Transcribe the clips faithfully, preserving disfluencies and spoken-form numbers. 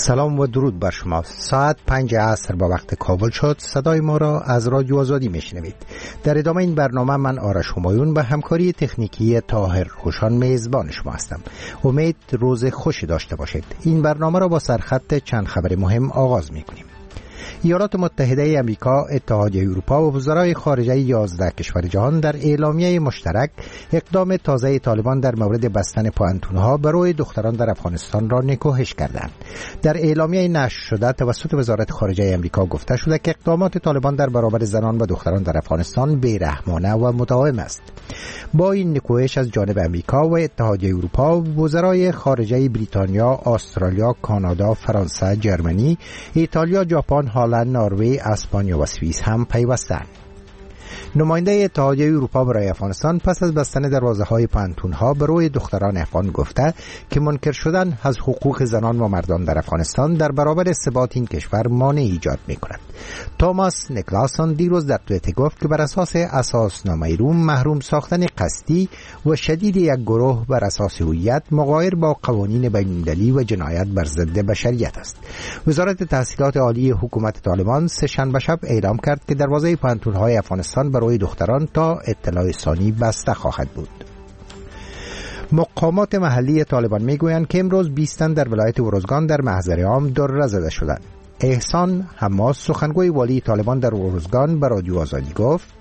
سلام و درود بر شما. ساعت پنج عصر با وقت کابل شد. صدای ما را از رادیو آزادی میشنوید. در ادامه این برنامه من آرش همایون به همکاری تکنیکی طاهر روشان میزبان شما هستم. امید روز خوشی داشته باشید. این برنامه را با سرخط چند خبر مهم آغاز میکنیم. ایالات متحده آمریکا، اتحادیه اروپا و وزرای خارجه یازده کشور جهان در اعلامیه مشترک اقدام تازه طالبان در مورد بستن پوانتون‌ها برای دختران در افغانستان را نکوهش کردند. در اعلامیه نشر شده توسط وزارت خارجه آمریکا گفته شده که اقدامات طالبان در برابر زنان و دختران در افغانستان بی‌رحمانه و مداوم است. با این نکوهش از جانب آمریکا و اتحادیه اروپا، وزرای خارجه بریتانیا، استرالیا، کانادا، فرانسه، جرمنی، ایتالیا، ژاپن، هلند، نروژ، اسپانیا و سوئیس هم پیوستند. نماینده اتحادیه اروپا برای افغانستان پس از بستن دروازه‌های پانتون‌ها برای دختران افغان گفته که منکر شدن از حقوق زنان و مردان در افغانستان در برابر ثبات این کشور مانع ایجاد می‌کند. توماس نیکلاسون دیروز در توییتر گفت که بر اساس اساسنامه روم محروم ساختن قصدی و شدید یک گروه بر اساس هویت مغایر با قوانین بین‌المللی و جنایت بر ضد بشریت است. وزارت تحصیلات عالی حکومت طالبان سه شنبه شب اعلام کرد که دروازه پانتون‌های افغانستان برای دختران تا اطلاع ثانی بسته خواهد بود. مقامات محلی طالبان میگویند که امروز بیست تن در ولایت اروزگان در محضر عام دره زده شدند. احسان حماس، سخنگوی والی طالبان در اروزگان، به رادیو آزادی گفت: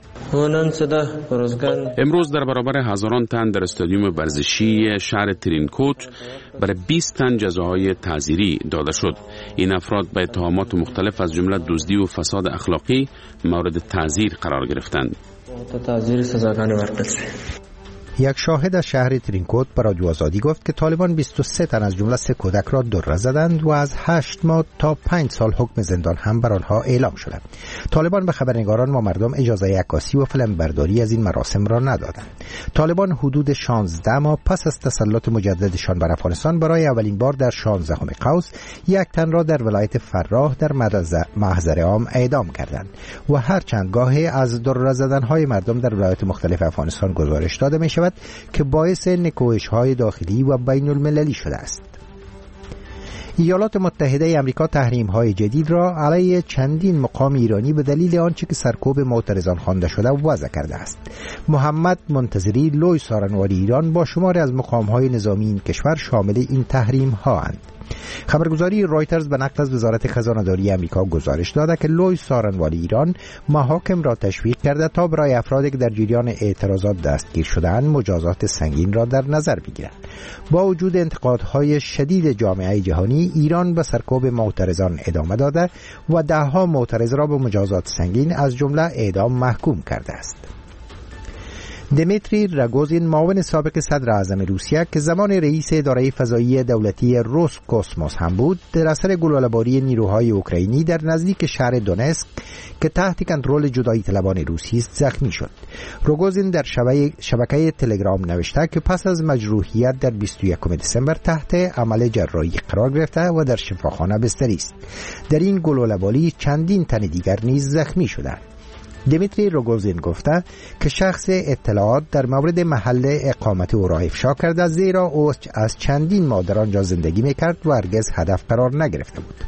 امروز در برابر هزاران تن در استادیوم ورزشی شهر ترینکوت برای بیست تن جزاهای تعزیری داده شد. این افراد به اتهامات مختلف از جمله دزدی و فساد اخلاقی مورد تعزیر قرار گرفتند. یک شاهد از شهر ترینکوت به رادیو آزادی گفت که طالبان بیست و سه تن از جمله سه کودک را دره زدند و از هشت ماه تا پنج سال حکم زندان هم بر آنها اعلام شد. طالبان به خبرنگاران و مردم اجازه عکاسی و فیلم برداری از این مراسم را ندادند. طالبان حدود شانزده ماه پس از تسلط مجددشان بر افغانستان برای اولین بار در شانزدهم قوس یک تن را در ولایت فراه در محضر عام اعدام کردند و هر چند گاهی از دره زدن‌های مردم در ولایات مختلف افغانستان گزارش داده می شود که باعث نکوهش‌های داخلی و بین المللی شده است. ایالات متحده آمریکا تحریم‌های جدید را علیه چندین مقام ایرانی به دلیل آنچه که سرکوب معترضان خوانده شده وضع کرده است. محمد منتظری، لوی سارنواری ایران با شماری از مقام‌های نظامی این کشور شامل این تحریم‌ها اند. خبرگزاری رایترز به نقل از وزارت خزانه‌داری آمریکا گزارش داده که لوی سارنوالی ایران محاکم را تشویق کرده تا برای افرادی که در جریان اعتراضات دستگیر شده‌اند مجازات سنگین را در نظر بگیرند. با وجود انتقادهای شدید جامعه جهانی، ایران به سرکوب معترضان ادامه داده و ده‌ها معترض را به مجازات سنگین از جمله اعدام محکوم کرده است. دمیتری راگوزین، معاون سابق صدر اعظم روسیه که زمان رئیس اداره فضایی دولتی روسکوسموس هم بود، در اثر گلوله‌باری نیروهای اوکراینی در نزدیک شهر دونسک که تحت کنترل جدایی طلبان روسی است زخمی شد. راگوزین در شبکه تلگرام نوشته که پس از مجروحیت در بیست و یکم دسامبر تحت عمل جراحی قرار گرفته و در شفاخانه بستری است. در این گلوله‌باری چندین تن دیگر نیز زخمی شدند. دمیتری راگوزین گفته که شخص اطلاعات در مورد محل اقامت او را افشا کرده، زیرا او از چندین ماه در آنجا زندگی میکرد و هرگز هدف قرار نگرفته بود.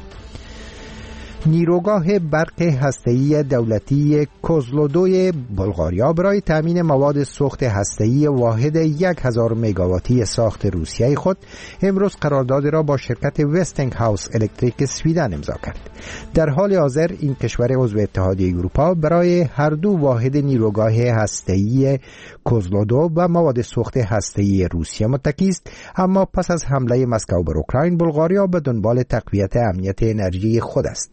نیروگاه برق هسته‌ای دولتی کوزلودوی بلغاریا برای تامین مواد سوخت هسته‌ای واحد یک هزار مگاواتی ساخت روسیه خود امروز قرارداد را با شرکت وستینگ هاوس الکتریک سویدن امضا کرد. در حال حاضر این کشور عضو اتحادیه اروپا برای هر دو واحد نیروگاه هسته‌ای کوزلودو و مواد سوخت هسته‌ای روسیه متکی است، اما پس از حمله مسکو بر اوکراین، بلغاریا به دنبال تقویت امنیت انرژی خود است.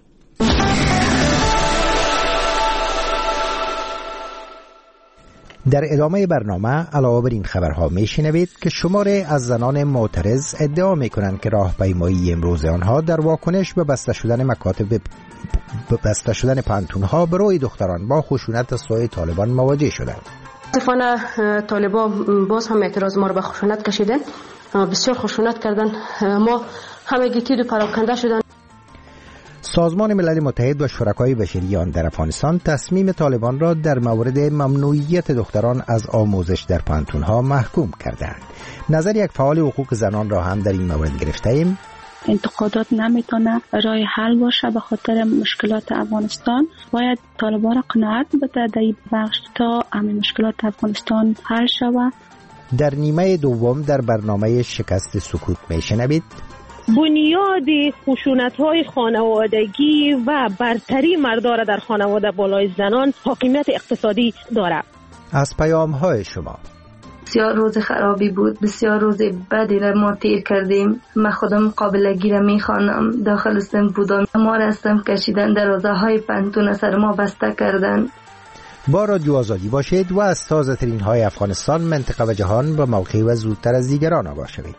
در ادامه برنامه علاوه بر این خبرها میشنوید که شماری از زنان معترض ادعا میکنند که راهپیمایی امروز آنها در واکنش به بسته شدن مکاتب به بسته شدن پانتون‌ها برای دختران با خشونت از سوی طالبان مواجه شدند. متاسفانه طالبان باز هم اعتراض ما رو به خشونت کشیدن، بسیار خشونت کردن، ما همگی تیر و پراکنده شدن. سازمان ملل متحد و شرکای بشری آن در افغانستان تصمیم طالبان را در مورد ممنوعیت دختران از آموزش در پانتون‌ها محکوم کردند. نظر یک فعال حقوق زنان را هم در این مورد گرفته‌ایم. انتقادات نمیتونه راه حل باشه. به خاطر مشکلات افغانستان باید طالبان را قناعت بده در این بخش تا همین مشکلات افغانستان حل شود. در نیمه دوم در برنامه شکست سکوت میشنوید بنیاد خشونت‌های خانوادگی و برتری مردان در خانواده بالای زنان حاکمیت اقتصادی دارد. از پیام‌های شما: بسیار روز خرابی بود، بسیار روز بدی را ما تیر کردیم. من خودم قابلگی را میخوانم. داخل سن بودم، ما را استم کشیدن، دروازه های پنتون سر ما بسته کردن. با رادیو آزادی باشید و از تازه ترین های افغانستان، منطقه و جهان به موقع و زودتر از دیگران آگاه شوید.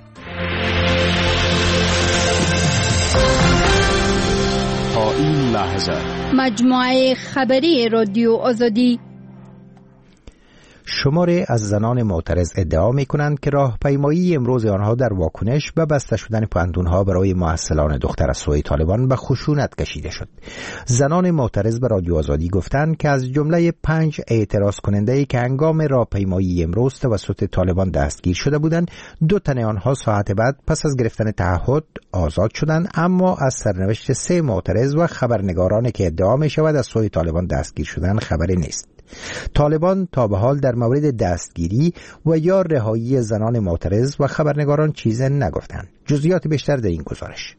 تا این لحظه مجموعه خبری رادیو آزادی. شماری از زنان معترض ادعا می کنند که راهپیمایی امروز آنها در واکنش به بسته شدن پاندونها برای محصلان دختر از سوی طالبان به خشونت کشیده شد. زنان معترض به رادیو آزادی گفتند که از جمله پنج اعتراض کننده که هنگام راهپیمایی امروز توسط طالبان دستگیر شده بودند، دو تن آنها ساعت بعد پس از گرفتن تعهد آزاد شدند، اما از سرنوشت سه معترض و خبرنگارانی که ادعا می شود از سوی طالبان دستگیر شدند خبری نیست. طالبان تا به حال در مورد دستگیری و یا رهایی زنان معترض و خبرنگاران چیزی نگفتند. جزئیات بیشتر در این گزارش.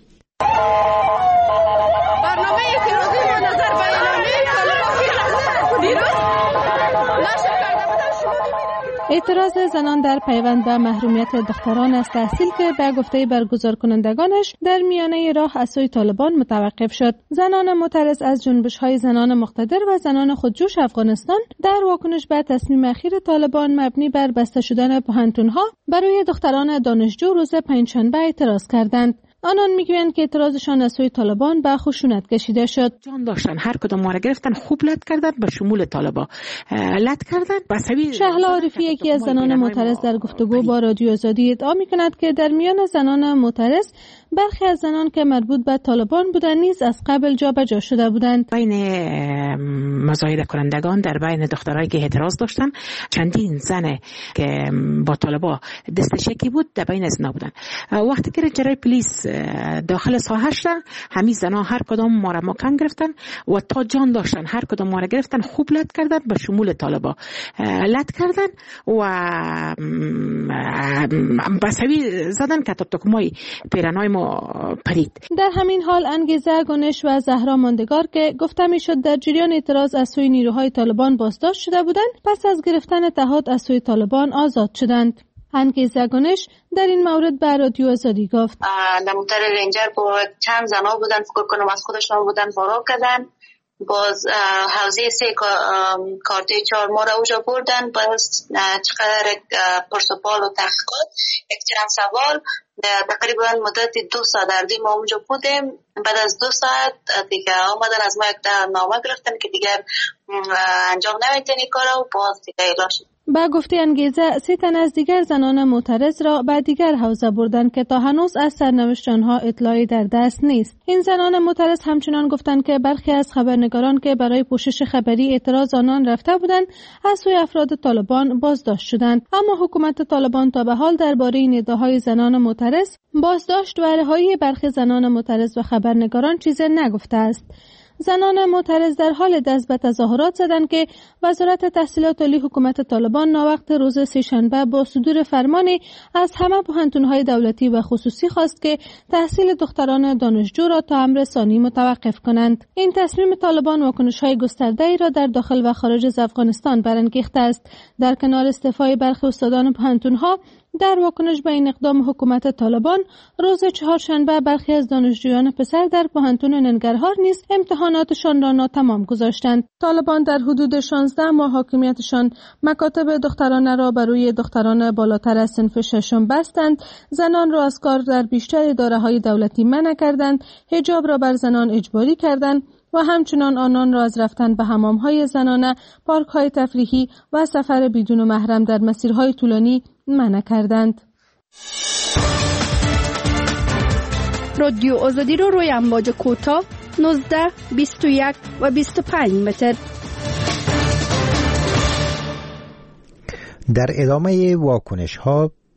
برنامه اعتراضی ما نظر به اعلامیه طالبان دیروز نشر کرده بودن. شما اعتراض زنان در پیوند به محرومیت دختران از تحصیل که به گفته برگزار کنندگانش در میانه راه از سوی طالبان متوقف شد. زنان معترض از جنبش‌های زنان مقتدر و زنان خودجوش افغانستان در واکنش به تصمیم اخیر طالبان مبنی بر بسته شدن پوهنتون‌ها برای دختران دانشجو روز پنجشنبه اعتراض کردند. آنان میگویند که اعتراضشان از سوی طالبان به خشونت کشیده شد. جان داشتن، هر کدام ما را گرفتن، خوب لط کردن، به شمول طالبا لط کردن. بسوی شهلا عارفی یکی از زنان معترض در گفتگو با رادیو آزادی ادعا میکند که در میان زنان معترض برخی از زنان که مربوط به طالبان بودند نیز از قبل جابجا شده بودند. بین مزایده کنندگان در بین دخترایی که اعتراض داشتن، چندین زن که با طالبا دستشکی بود در بین از اینا بودن. وقتی که جرای پلیس داخل ساحه شدن، همین زنا هر کدام ما را مکان گرفتن و تا جان داشتن هر کدام ما را گرفتن، خوب لط کردن، به شمول طالبا لط کردن و بسوی زدن که تا تکمای پیرنای ما پرید. در همین حال انگیزه گنش و زهرا ماندگار که گفته میشد در جریان اعتراض از سوی نیروهای طالبان بازداشت شده بودند، پس از گرفتن تعهد از سوی طالبان آزاد شدند. انگیزه گنش در این مورد به رادیو آزادی گفت: نموتر رنجر با چند زنا بودن، فکر کنم از خودشان بودن، فرار کردن. باز حوزه سه کارته چهار ما را اوجا بردن. باز چقدر پرسپال و تحقیقات، یک چند سوال، تقریبا مدت دو ساعت در دیم ما اونجا بودیم. بعد از دو ساعت دیگه آمدن از ما یک نامه گرفتن که دیگر انجام نمیتونی کارو، باز دیگه ایلا شد. با گفته انگیزه، سه تن از دیگر زنان معترض را به دیگر حوزه بردن که تا هنوز از سرنوشت آنها اطلاعی در دست نیست. این زنان معترض همچنان گفتند که برخی از خبرنگاران که برای پوشش خبری اعتراض آنان رفته بودند از سوی افراد طالبان بازداشت شدند، اما حکومت طالبان تا به حال درباره این ادعاهای زنان معترض، بازداشت و رهایی برخی زنان معترض و خبرنگاران چیزی نگفته است. زنان معترض در حال دست به تظاهرات زدند که وزارت تحصیلات عالی حکومت طالبان ناوقت روز سه‌شنبه با صدور فرمانی از همه پوهنتون‌های دولتی و خصوصی خواست که تحصیل دختران دانشجو را تا امر ثانی متوقف کنند. این تصمیم طالبان واکنش‌های گسترده‌ای را در داخل و خارج از افغانستان برانگیخته است. در کنار استعفای برخی استادان پوهنتون‌ها، در واکنش به این اقدام حکومت طالبان، روز چهارشنبه برخی از دانشجویان پسر در پوهنتون ننگرهار نیز امتحاناتشان را ناتمام گذاشتند. طالبان در حدود شانزده ماه حاکمیتشان مکاتب دخترانه را برای دختران بالاتر از صنف ششم بستند، زنان را از کار در بیشتر اداره‌های دولتی منع کردند، حجاب را بر زنان اجباری کردند و همچنان آنان را از رفتن به حمام‌های زنانه، پارک‌های تفریحی و سفر بدون محرم در مسیرهای طولانی منع کردند. رادیو آزادی رو روی امواج کوتاه نوزده، بیست و یک و بیست و پنج متر. در ادامه واکنش ها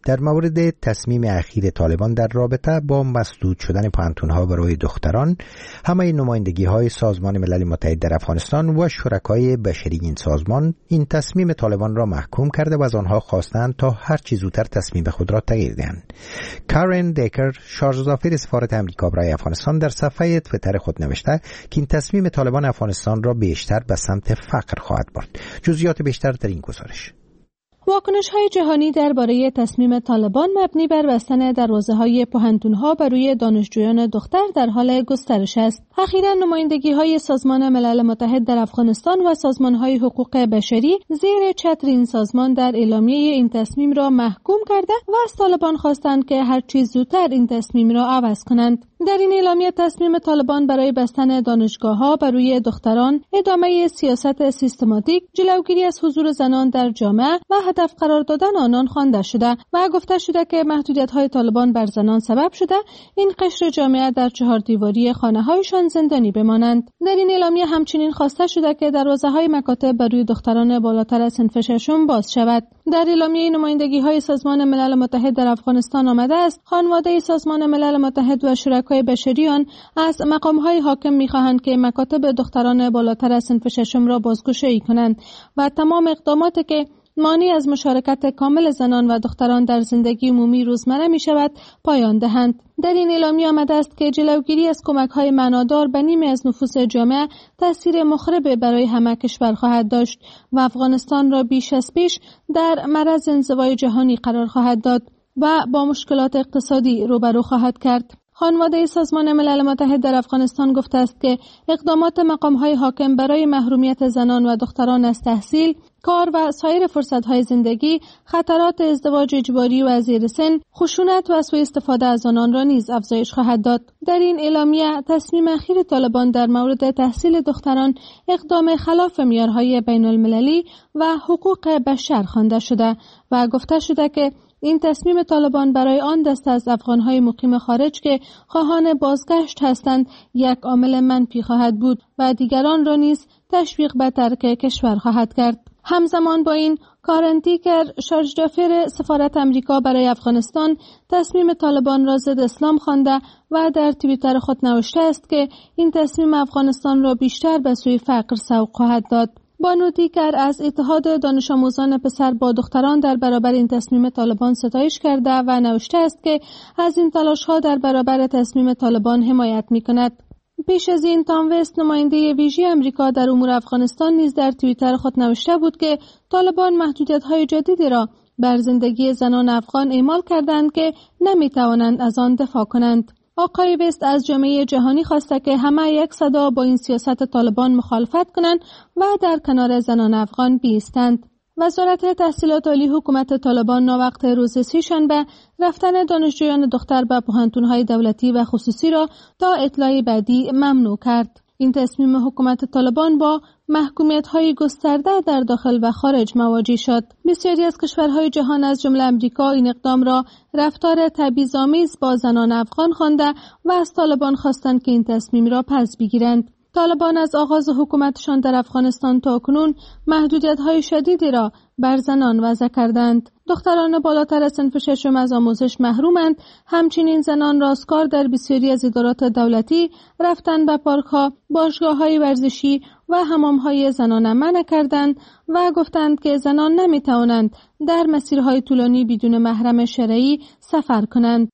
در مورد تصمیم اخیر طالبان در رابطه با مسدود شدن پانتون‌ها برای دختران، همه نمایندگی‌های سازمان ملل متحد در افغانستان و شرکای بشری این سازمان این تصمیم طالبان را محکوم کرده و از آنها خواستند تا هر چه زودتر تصمیم خود را تغییر دهند. کارن دیکر، شارژ سفارت امریکا برای افغانستان، در صفحه توییتر خود نوشته که این تصمیم طالبان افغانستان را بیشتر به سمت فقر خواهد برد. جزئیات بیشتر در این گزارش. واکنش‌های جهانی درباره تصمیم طالبان مبنی بر بستن دروازه‌های پوهنتون‌ها بر روی دانشجویان دختر در حال گسترش است. اخیراً نمایندگی‌های سازمان ملل متحد در افغانستان و سازمان‌های حقوق بشری زیر چتر این سازمان در اعلامیه این تصمیم را محکوم کرده و از طالبان خواستند که هر چیز زودتر این تصمیم را عوض کنند. در این اعلامیه تصمیم طالبان برای بستن دانشگاه‌ها بر روی دختران، ادامه سیاست سیستماتیک، جلوگیری از حضور زنان در جامعه و هدف قرار دادن آنان خوانده شده و گفته شده که محدودیت‌های طالبان بر زنان سبب شده این قشر جامعه در چهار دیواری خانه‌هایشان زندانی بمانند. در این اعلامیه همچنین خواسته شده که دروازه‌های مکاتب بر روی دختران بالاتر از صنف ششم باز شود. در اعلامیه نمایندگی‌های سازمان ملل متحد در افغانستان آمده است خانواده سازمان ملل متحد و شرکای بشریان از مقام‌های حاکم می‌خواهند که مکاتب دختران بالاتر از صنف ششم را بازگشایی کنند و تمام اقداماتی که مانع از مشارکت کامل زنان و دختران در زندگی عمومی روزمره می شود پایان دهند. در این اعلامیه آمده است که جلوگیری از کمک‌های معنادار به نیمی از نفوس جامعه تأثیر مخرب برای همه کشور خواهد داشت و افغانستان را بیش از پیش در معرض انزوای جهانی قرار خواهد داد و با مشکلات اقتصادی روبرو خواهد کرد. خانواده سازمان ملل متحد در افغانستان گفته است که اقدامات مقام‌های حاکم برای محرومیت زنان و دختران از تحصیل، کار و سایر فرصت‌های زندگی، خطرات ازدواج اجباری و زیر سن، خشونت و سوء استفاده از آنان را نیز افزایش خواهد داد. در این اعلامیه تصمیم اخیر طالبان در مورد تحصیل دختران اقدام خلاف معیارهای بین‌المللی و حقوق بشر خوانده شده و گفته شده که این تصمیم طالبان برای آن دسته از افغان‌های مقیم خارج که خواهان بازگشت هستند یک عامل منفی خواهد بود و دیگران را نیز تشویق به ترک کشور خواهد کرد. همزمان با این، کارن دیکر، شارژ سفارت امریکا برای افغانستان، تصمیم طالبان را ضد اسلام خوانده و در توییتر خود نوشته است که این تصمیم افغانستان را بیشتر به سوی فقر سوق خواهد داد. بانو دیگر از اتحاد دانش آموزان پسر با دختران در برابر این تصمیم طالبان ستایش کرده و نوشته است که از این تلاش‌ها در برابر تصمیم طالبان حمایت می‌کند. پیش از این تام وست، نماینده ویژه امریکا در امور افغانستان، نیز در توییتر خود نوشته بود که طالبان محدودیت‌های جدیدی را بر زندگی زنان افغان اعمال کردند که نمی‌توانند از آن دفاع کنند. آقای وست از جامعه جهانی خواسته که همه یک صدا با این سیاست طالبان مخالفت کنند و در کنار زنان افغان بایستند. وزارت تحصیلات عالی حکومت طالبان ناوقت روز سه‌شنبه رفتن دانشجویان دختر به پوهنتون‌های دولتی و خصوصی را تا اطلاع بعدی ممنوع کرد. این تصمیم حکومت طالبان با محکومیت‌های گسترده در داخل و خارج مواجه شد. بسیاری از کشورهای جهان از جمله امریکا این اقدام را رفتار تبعیض‌آمیز با زنان افغان خوانده و از طالبان خواستند که این تصمیم را پس بگیرند. طالبان از آغاز حکومتشان در افغانستان تا کنون محدودیت‌های شدیدی را بر زنان وضع کردند. دختران بالاتر از صنف ششم از آموزش محرومند. همچنین زنان راستکار در بسیاری از ادارات دولتی رفتن به پارک‌ها، باشگاه‌های ورزشی و حمام‌های زنانه منع کردند و گفتند که زنان نمی‌توانند در مسیرهای طولانی بدون محرم شرعی سفر کنند.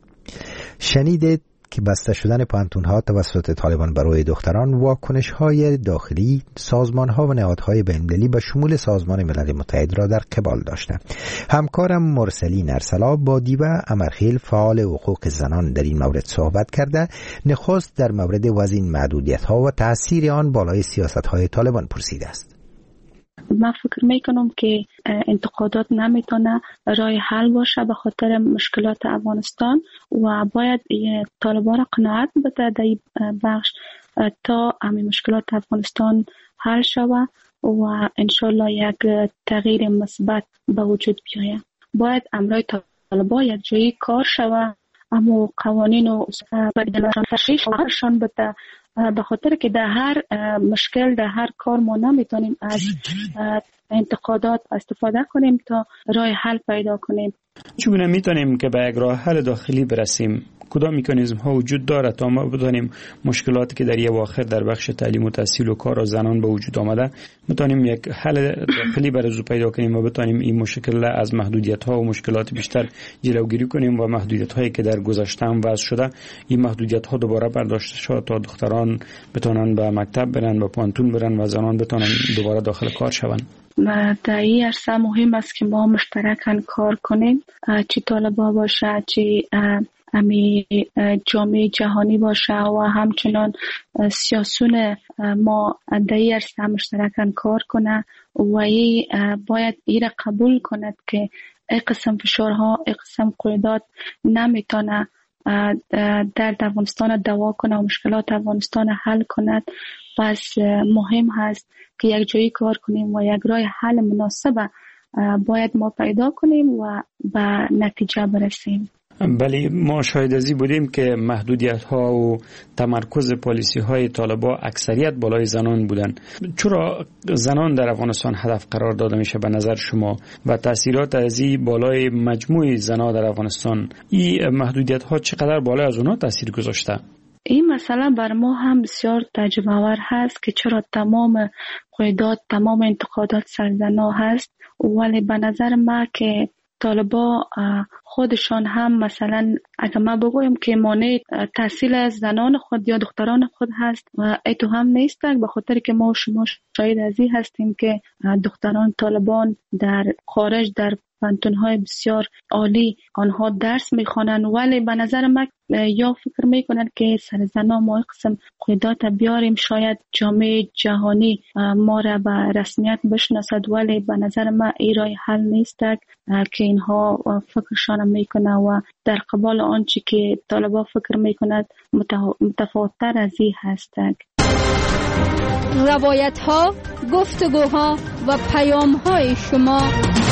شنیدید که بسته شدن پانتون‌ها توسط طالبان برای دختران واکنش‌های داخلی سازمان‌ها و نهادهای بین‌المللی به شمول سازمان ملل متحد را در قبال داشته. همکارم مرسلین ارسلا با دیبا امرخیل، فعال حقوق زنان، در این مورد صحبت کرده. نخست در مورد وضع این محدودیت‌ها و تأثیر آن بالای سیاست‌های طالبان پرسیده است. من فکر میکنم که انتقادات نمیتونه راه حل باشه به خاطر مشکلات افغانستان و باید طالبان را قناعت بده در این بخش تا همین مشکلات افغانستان حل شود و انشالله یک تغییر مثبت به وجود بیاید. باید امرای طالبان یک جایی کار شود اما قوانین و بدلشان تشریحشان بده، به خاطر که در هر مشکل در هر کار ما نمیتونیم از انتقادات استفاده کنیم تا راه حل پیدا کنیم. چگونه میتونیم که به یک راه حل داخلی برسیم؟ کدام مکانیزم ها وجود دارد تا ما بدانیم مشکلاتی که در یک واخر در بخش تعلیم و تحصیل و کار و زنان به وجود آمده بتانیم یک حل داخلی برای پیدا کنیم و بتانیم این مشکل از محدودیت ها و مشکلات بیشتر جلوگیری کنیم و محدودیت هایی که در گذشته هم وضع شده این محدودیت ها دوباره برداشته شود تا دختران بتانن به مکتب برن، به پانتون برن و زنان بتانن دوباره داخل کار شوند. و در این عرصه مهم است که ما مشترکاً کار کنیم، چی طالبا باشه چی امی جامعه جهانی باشه و همچنان سیاسون ما در این عرصه مشترکاً کار کنه و ای باید این را قبول کند که ای قسم فشارها ای قسم قیودات نمیتونه در افغانستان دوا کنه و مشکلات افغانستان حل کند. پس مهم هست که یک جایی کار کنیم و یک راه حل مناسب باید ما پیدا کنیم و به نتیجه برسیم. بله، ما شاهد ازی بودیم که محدودیت ها و تمرکز پالیسی های طالبا اکثریت بالای زنان بودن. چرا زنان در افغانستان هدف قرار داده میشه به نظر شما و تاثیرات ازی بالای مجموع زنان در افغانستان این محدودیت ها چقدر بالای از اونها تاثیر گذاشته؟ این مسئله بر ما هم بسیار تعجب آور هست که چرا تمام قیودات تمام انتقادات سر زنان هست، ولی به نظر ما که طالبا خودشان هم مثلا اگر ما بگویم که مانع تحصیل از زنان خود یا دختران خود هست و ایتو هم نیست، به خاطر که ما و شما شاید ازی هستیم که دختران طالبان در خارج در پانتون‌های بسیار عالی آنها درس میخوانند، ولی به نظر من یا فکر میکنند که سر زنان ما قسم قیودات بیاریم شاید جامعه جهانی ما را به رسمیت بشناسد، ولی به نظر من این راه حل نیست که اینها فکرشان میکنه و در قبال آنچه که طالبا فکر میکند متفاوت‌تر از این هست. روایت ها، گفتگوها و پیام های شما.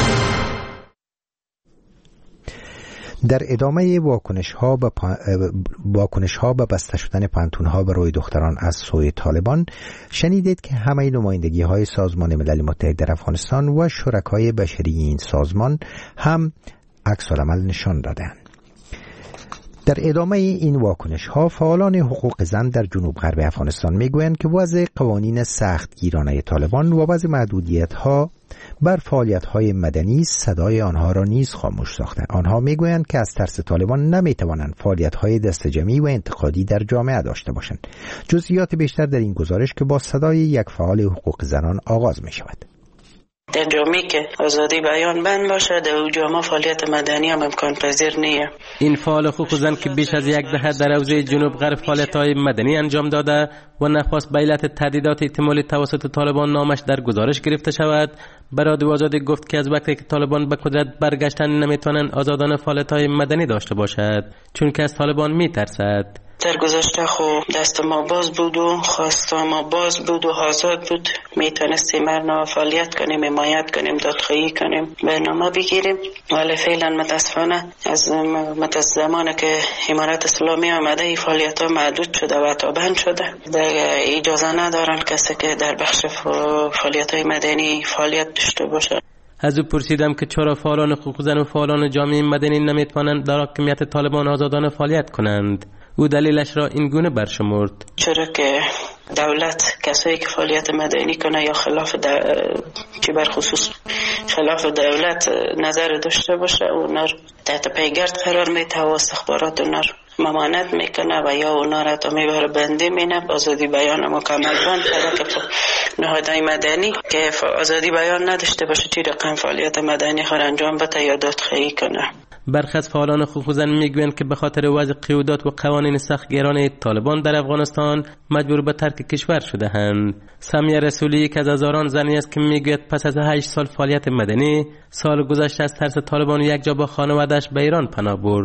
در ادامه واکنش ها به پا... واکنش ها به بسته شدن پانتون ها به روی دختران از سوی طالبان شنیدید که همه نمایندگی های سازمان ملل متحد در افغانستان و شرکای بشری این سازمان هم عکس العمل نشان دادند. در ادامه این واکنش ها فعالان حقوق زن در جنوب غرب افغانستان میگویند که وضع قوانین سخت گیرانه طالبان و وضع محدودیت ها بر فعالیت های مدنی صدای آنها را نیز خاموش ساخته. آنها میگویند که از ترس طالبان نمیتوانند فعالیت های دست جمعی و انتقادی در جامعه داشته باشند. جزئیات بیشتر در این گزارش که با صدای یک فعال حقوق زنان آغاز می شود. در جامعه که آزادی بیان بند باشه در او جامعه فعالیت مدنی هم امکان پذیر نیه. این فعال حقوق زن که بیش از یک دهه در حوزه جنوب غرب فعالیت‌های مدنی انجام داده و نخواست به علت تهدیدات احتمالی توسط طالبان نامش در گزارش گرفته شود، برای رادیو آزادی گفت که از وقتی که طالبان به قدرت برگشتن نمیتونن آزادانه فعالیت‌های مدنی داشته باشد چون که از طالبان میترسد. در گذشته خو دست ما باز بود و خواست ما باز بود و آزاد بود، میتونستیم مرنا فعالیت کنیم، حمایت کنیم، دادخواهی کنیم، برنامه بگیریم، ولی فعلا متاسفانه از متأسف زمانی که امارت اسلامی آمده این فعالیت ها محدود شده و تا بند شده. اجازه ندارن کسی که در بخش فعالیت های مدنی فعالیت داشته باشه. از او پرسیدم که چرا فعالان حقوق زن و فعالان جامعه مدنی نمیتوانند در حاکمیت طالبان آزادانه فعالیت کنند. او دلیلش را این گونه برشمرد: چرا که دولت کسایی که فعالیت مدنی کنه یا خلاف که بر خصوص خلاف دولت نظر داشته باشه اونا رو تحت پیگرد قرار میده و استخبارات اونا رو ممانعت میکنه و یا اونا را تا میبره بنده مینه. آزادی بیان مکمل بند کرده که نهادهای مدنی که آزادی بیان نداشته باشه چی رقم فعالیت مدنی خود انجام بده یا دادخواهی کنه. برخی از فعالان حقوق زن میگویند که به خاطر وضع قیودات و قوانین سختگیرانه طالبان در افغانستان مجبور به ترک کشور شده اند. سمیه رسولی که از هزاران زنی است که میگوید پس از هشت سال فعالیت مدنی سال گذشته از ترس طالبان یک جا با خانواده‌اش به ایران پناه برد.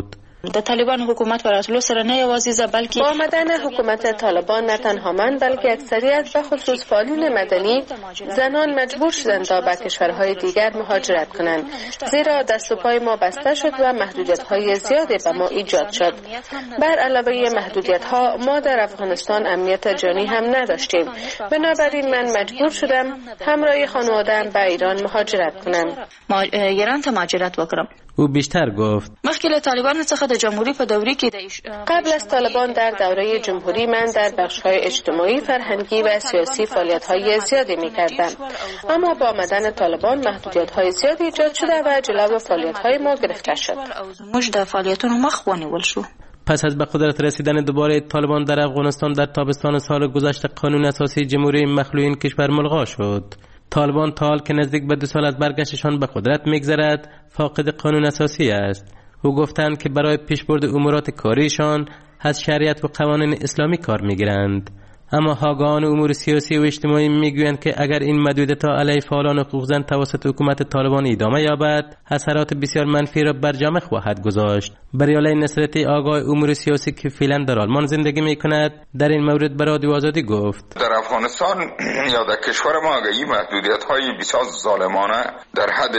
د طالبان حکومت پر اصل سره نه یوازې بلکې با آمدن حکومت طالبان نه تنها من بلکه اکثریت و خصوص فعالین مدنی زنان مجبور شدند تا به کشورهای دیگر مهاجرت کنند، زیرا دست و پای ما بسته شد و محدودیت‌های زیادی به ما ایجاد شد. بر علاوه محدودیت‌ها ما در افغانستان امنیت جانی هم نداشتیم. بنابراین من مجبور شدم همراه خانواده‌ام به ایران مهاجرت کنم. ما ایران ته مهاجرت وکړم. او بیشتر گفت مخکې له طالبان څخه د جمهوریت په دورې کې قبل از طالبان در دوره جمهوری من در بخش‌های اجتماعی، فرهنگی و سیاسی فعالیت‌های زیادی می‌کردم، اما با آمدن طالبان محدودیت‌های زیادی ایجاد شده و جلو فعالیت‌های ما گرفته شد. موږ د فعالیتونو مخ ونیول شو. پس از به قدرت رسیدن دوباره طالبان در افغانستان در تابستان سال گذشته، قانون اساسی جمهوری مخلوع این کشور ملغا شد. طالبان تا حال که نزدیک به دو سال از برگشتشان به قدرت میگذرد فاقد قانون اساسی است. او گفتند که برای پیشبرد امورات کاریشان از شریعت و قوانین اسلامی کار میگیرند، اما حاگاهان امور سیاسی و اجتماعی میگویند که اگر این محدودیت‌ها علیه فعالان حقوق زن توسط حکومت طالبان ادامه یابد، اثرات بسیار منفی را بر جامعه خواهد گذاشت. بریاله نصرتی آگاه امور سیاسی که فعلا در آلمان زندگی میکند در این مورد به رادیو آزادی گفت: در افغانستان یا در کشور ما این محدودیت‌های بسیار ظالمانه در حد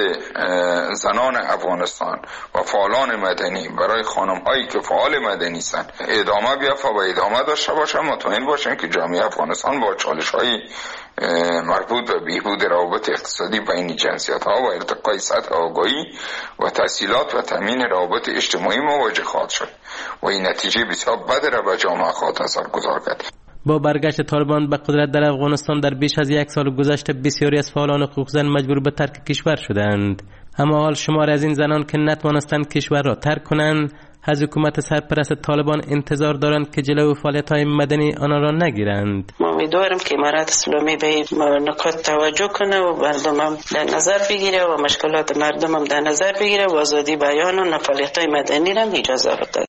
زنان افغانستان و فعالان مدنی برای خانم‌هایی که فعال مدنی هستند ادامه بیافته و ادامه داشته باشه. مطمئن باشیم که جامعه افغانستان با چالش‌های مربوط به بهبود روابط اقتصادی بین جنسیت‌ها و ارتقای سطح آگاهی و تحصیلات و تامین روابط اجتماعی مواجه خواهد شد و این نتیجه بسیار بد را به جامعه خواهد اثرگذار کرد. با برگشت طالبان به قدرت در افغانستان در بیش از یک سال گذشته بسیاری از فعالان حقوق زن مجبور به ترک کشور شدند، اما حال شمار از این زنان که نتوانستند کشور را ترک کنند از حکومت سرپرست طالبان انتظار دارند که جلو فعالیت‌های مدنی آنها را نگیرند. ما امیدوارم که امارت اسلامی به این نکات توجه کنه و مردم هم در نظر بگیره و مشکلات مردم هم در نظر بگیره و آزادی بیان و فعالیت‌های مدنی را اجازه بده.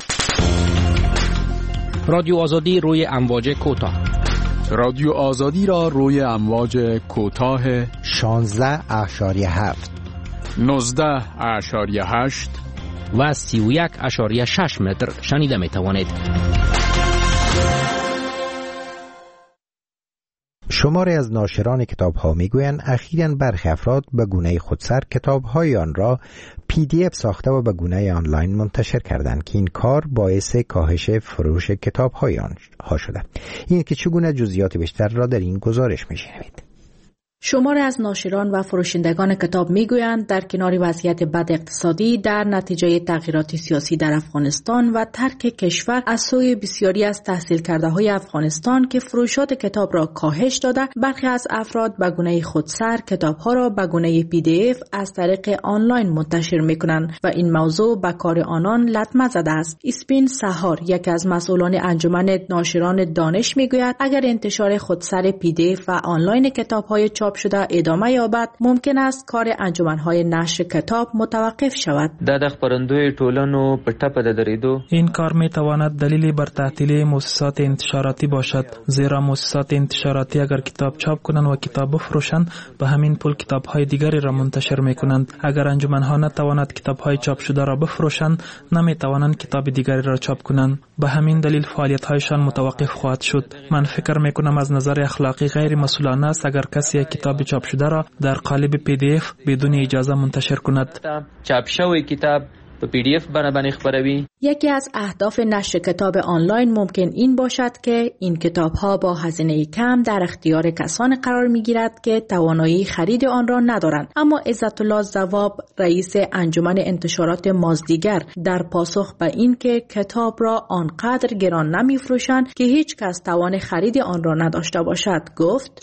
رادیو آزادی روی امواج کوتاه. رادیو آزادی را روی امواج کوتاه شانزده اشاریه هفت، نوزده اشاریه هشت و سی و یک اشاریه شش متر شنیده می توانید. شماری از ناشران کتاب ها می گویند اخیراً برخی افراد به گونه خودسر کتاب های آن را پی دی اف ساخته و به گونه آنلاین منتشر کردند که این کار باعث کاهش فروش کتاب های آنها شده. این که چگونه جزئیات بیشتر را در این گزارش می شنوید. شماری از ناشران و فروشندگان کتاب میگویند در کنار وضعیت بد اقتصادی در نتیجه تغییرات سیاسی در افغانستان و ترک کشور از سوی بسیاری از تحصیل کرده های افغانستان که فروشات کتاب را کاهش داده، برخی از افراد به گونه خودسر کتاب ها را به گونه پی دی اف از طریق آنلاین منتشر میکنند و این موضوع به کار آنان لطمه زده است. اسپین سهار، یکی از مسئولان انجمن ناشران دانش، میگوید اگر انتشار خودسر پی دی اف و آنلاین کتاب های چاپ شده ادامه یابد، ممکن است کار انجمن‌های نشر کتاب متوقف شود. د خبرندوی ټولنو په ټپه د دریدو این کار می تواند دلیلی بر تعطیلی مؤسسات انتشاراتی باشد، زیرا مؤسسات انتشاراتی اگر کتاب چاپ کنند و کتاب بفروشند به همین پول کتاب‌های دیگری را منتشر می‌کنند. اگر انجمن‌ها نتوانند کتاب‌های چاپ شده را بفروشند، نمی‌توانند کتاب دیگری را چاپ کنند. به همین دلیل فعالیت‌هایشان متوقف خواهد شد. من فکر می‌کنم از نظر اخلاقی غیر مسئولانه است اگر کسی کتاب چاپ شده را در قالب پی دی اف بدون اجازه منتشر کند. چاپ شوی کتاب په پی دی اف باندې خبروي. یکی از اهداف نشر کتاب آنلاین ممکن این باشد که این کتاب‌ها با هزینه کم در اختیار کسان قرار می‌گیرد که توانایی خرید آن را ندارند. اما عزت الله زواب، رئیس انجمن انتشارات مازدیگر، در پاسخ به این که کتاب را آنقدر گران نمی‌فروشند که هیچ کس توان خرید آن را نداشته باشد، گفت: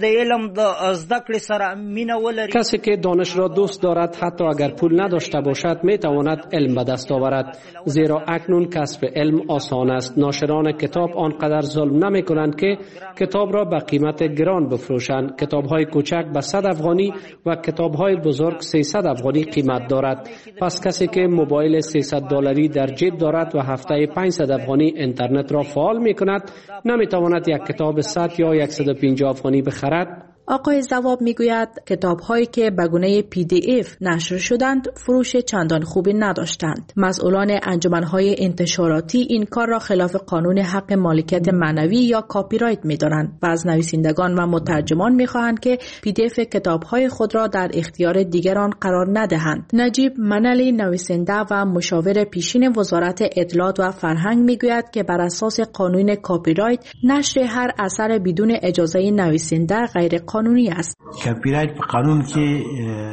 کسی که دانش را دوست دارد حتی اگر پول نداشته باشد می‌تواند علم به دست آورد، زیرا اکنون کسب علم آسان است. ناشران کتاب آنقدر ظلم نمی کنند که کتاب را به قیمت گران بفروشند. کتاب های کوچک به صد افغانی و کتاب های بزرگ سیصد افغانی قیمت دارد. پس کسی که موبایل سیصد دلاری در جیب دارد و هفته پانصد افغانی اینترنت را فعال می کند، نمی تواند یک کتاب صد یا صد و پنجاه افغانی بخرد. آقای زواب میگوید کتاب‌هایی که به گونه پی دی اف نشر شدند فروش چندان خوبی نداشتند. مسئولان انجمن‌های انتشاراتی این کار را خلاف قانون حق مالکیت معنوی یا کاپی رایت می‌دانند و از نویسندگان و مترجمان می‌خواهند که پی دی اف کتاب‌های خود را در اختیار دیگران قرار ندهند. نجیب منلی نویسنده و مشاور پیشین وزارت اطلاعات و فرهنگ میگوید که بر اساس قانون کاپی رایت نشر هر اثر بدون اجازه نویسنده غیر قانونی است. کاپی رایت قانون که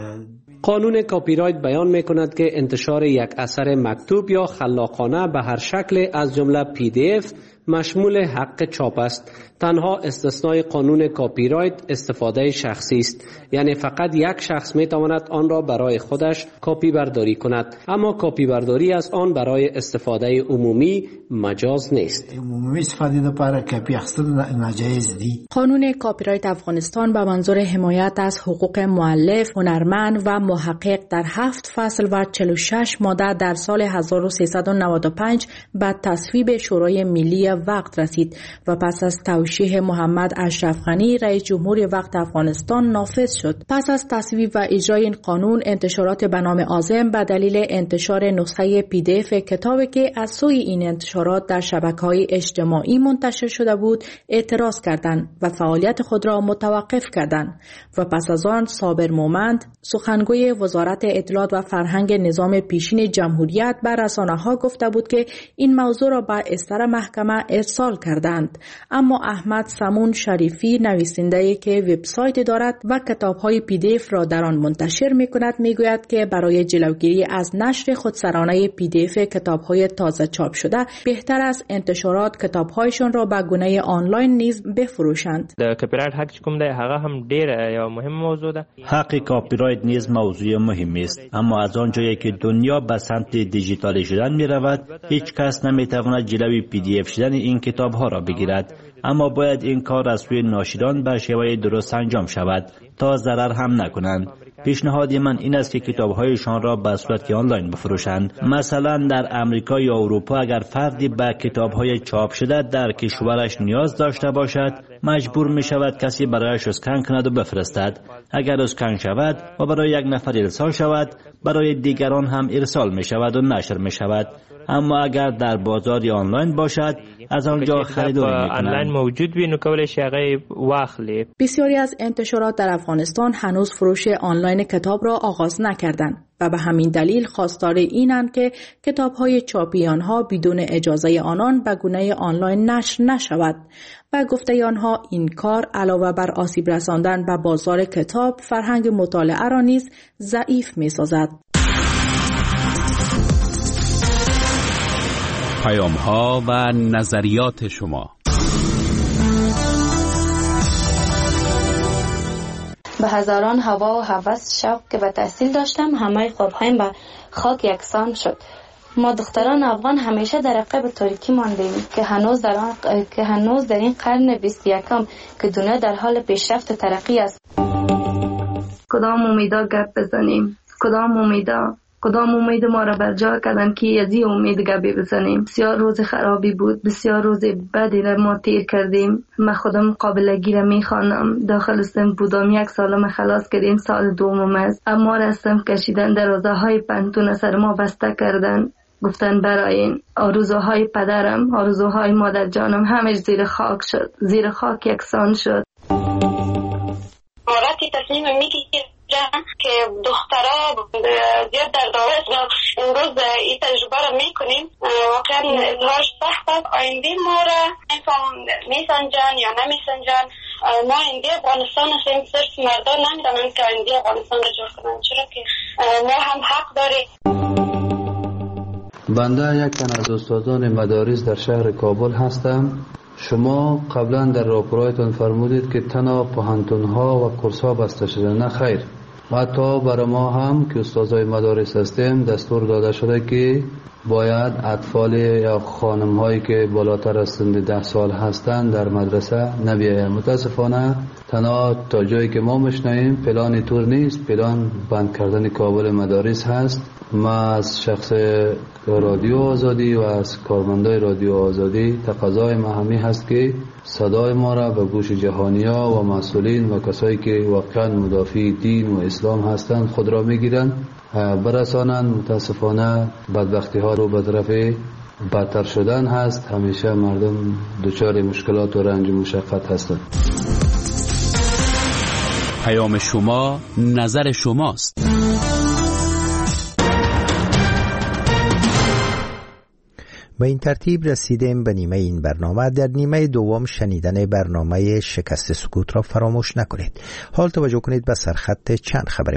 قانون کاپی رایت بیان می‌کند که انتشار یک اثر مکتوب یا خلاقانه به هر شکل از جمله پی دی اف مشمول حق چاپ است. تنها استثنای قانون کاپی رایت استفاده شخصی است، یعنی فقط یک شخص می تواند آن را برای خودش کاپی برداری کند، اما کاپی برداری از آن برای استفاده عمومی مجاز نیست. عمومی استفاده لپاره کاپی اخیستن ناجایز دی. قانون کاپی رایت افغانستان به منظور حمایت از حقوق مؤلف، هنرمند و محقق در هفت فصل و چهل و شش ماده در سال هزار و سیصد و نود و پنج به تصویب شورای ملی وقت رسید و پس از توشیح محمد اشرف غنی رئیس جمهور وقت افغانستان نافذ شد. پس از تصویب و اجرای این قانون، انتشارات به نام عازم به دلیل انتشار نسخه پی دی اف کتابی که از سوی این انتشارات در شبکه‌های اجتماعی منتشر شده بود اعتراض کردند و فعالیت خود را متوقف کردند و پس از آن صابر مومند، سخنگوی وزارت اطلاعات و فرهنگ نظام پیشین جمهوریت به رسانه‌ها گفته بود که این موضوع را به استر محکمه ارسال کردند. اما احمد سمون شریفی، نویسنده‌ای که وبسایت دارد و کتاب‌های پی دی اف را در آن منتشر می‌کند، می‌گوید که برای جلوگیری از نشر خودسرانه پی دی اف کتاب‌های تازه چاپ شده بهتر است انتشارات کتاب‌هایشان را به گونه آنلاین نیز بفروشند. د کاپی رایت حق کوم دی هغه هم ډیر یا مهم موضوع ده. حق کاپی رایت نیز موضوع مهمی است، اما از آنجایی که دنیا به سمت دیجیتالی شدن می‌رود، هیچ کس نمی‌تواند جلوی پی دی اف شدن این کتاب‌ها را بگیرد. اما باید این کار از سوی ناشران به شیوه درست انجام شود تا ضرر هم نکنند. پیشنهاد من این است که کتاب‌هایشان را به صورت آنلاین بفروشند. مثلا در امریکا یا اروپا اگر فردی به کتاب‌های چاپ شده در کشورش نیاز داشته باشد، مجبور می شود کسی برایش اسکن کند و بفرستد. اگر اسکن شود و برای یک نفر ارسال شود، برای دیگران هم ارسال می شود و نشر می شود. اما اگر در بازار آنلاین باشد، از آنجا خریداری می کنند. آنلاین موجود وي نو کولای شي هغه واخلي. بسیاری از انتشارات در افغانستان هنوز فروش آنلاین کتاب را آغاز نکردند و به همین دلیل خواستار اینند که کتاب‌های چاپی آنها بدون اجازه آنان به گونه آنلاین نشر نشود و گفته آنها این کار علاوه بر آسیب رساندن به بازار کتاب، فرهنگ مطالعه را نیز ضعیف می‌سازد. پیام‌ها و نظریات شما. به هزاران هوا و هوس شوق که به تحصیل داشتم، همه خوابهایم به خاک یکسان شد. ما دختران افغان همیشه در عقب تاریکی ماندیم که هنوز در آن که هنوز در این قرن بیست و یکم که دنیا در حال پیشرفت و ترقی است. کدام امیدا گپ بزنیم؟ کدام امیدا؟ کدام امید ما را بر جا کردن که از این امید گپی بزنیم؟ بسیار روز خرابی بود، بسیار روز بدی را ما تیر کردیم. من خودم قابلگی را میخوانم. داخل سن بودم، یک سالم خلاص کردیم، سال دومم است. اما رستم کشیدن، دروازه های پنتون سر ما بسته کردن. گفتن برای این آرزوهای پدرم، آرزوهای مادر جانم همش زیر خاک شد، زیر خاک یکسان شد. وقتی تصمیم میگیرم که دخترها زیاد در دارست و امروز این تجربه را میکنیم، واقعا ازدواج سخت است. آینده ما را میسنجن یا نمیسنجن. ما آینده افغانستان هستیم، صرف مردان نمیدونن که آینده افغانستان را جور کنن، چرا که ما هم حق داریم. بنده یک تن از استادان مدارس در شهر کابل هستم. شما قبلا در راپورایتان فرمودید که تنها پوهنتون‌ها و کورس‌ها بسته شده. نه خیر، حتی برای ما هم که استادای مدارس هستیم دستور داده شده که باید اطفال یا خانم هایی که بالاتر از سن ده سال هستند در مدرسه نبیاید. متاسفانه تنها تا جایی که ما میشنویم پلان طور نیست، پلان بند کردن کابل مدارس هست. ما از شخص رادیو آزادی و از کارمندای رادیو آزادی تقاضای ما همین هست که صدای ما را به گوش جهانی‌ها و مسئولین و کسایی که واقعا مدافع دین و اسلام هستند خود را میگیرند برسانند. متاسفانه بدبختی ها رو به طرف بدتر شدن هست. همیشه مردم دچار مشکلات و رنج و مشقت هستند. پیام شما، نظر شماست. به این ترتیب رسیدیم به نیمه این برنامه. در نیمه دوم شنیدن برنامه شکست سکوت را فراموش نکنید. حال توجه کنید به سرخط چند خبر